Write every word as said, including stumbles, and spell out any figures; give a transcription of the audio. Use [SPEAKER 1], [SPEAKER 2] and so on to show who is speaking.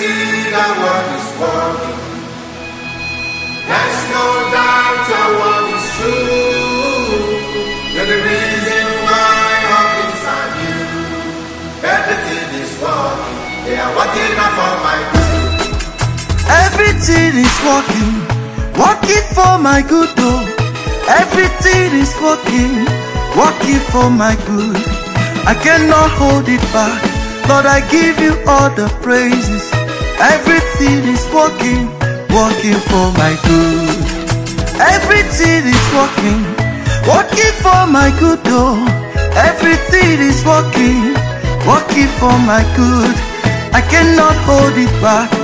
[SPEAKER 1] see that one is working. There's no doubt your word is true. You're the reason why all things are new. Everything is working. They are working out for my good.
[SPEAKER 2] Everything is working, working for my good. Oh, everything is working, working for my good. I cannot hold it back. Lord, I give you all the praises. Everything is working, working for my good. Everything is working, working for my good. Oh, everything is working, working for my good. I cannot hold it back.